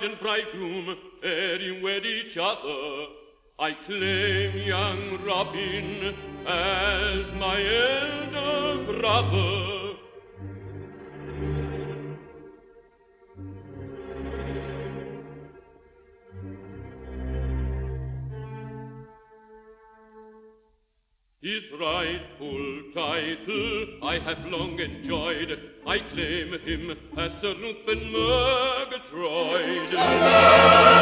and bridegroom ere wed each other, I claim young Robin as my elder brother. His rightful title I have long enjoyed. I claim him as Sir Ruthven Murgatroyd.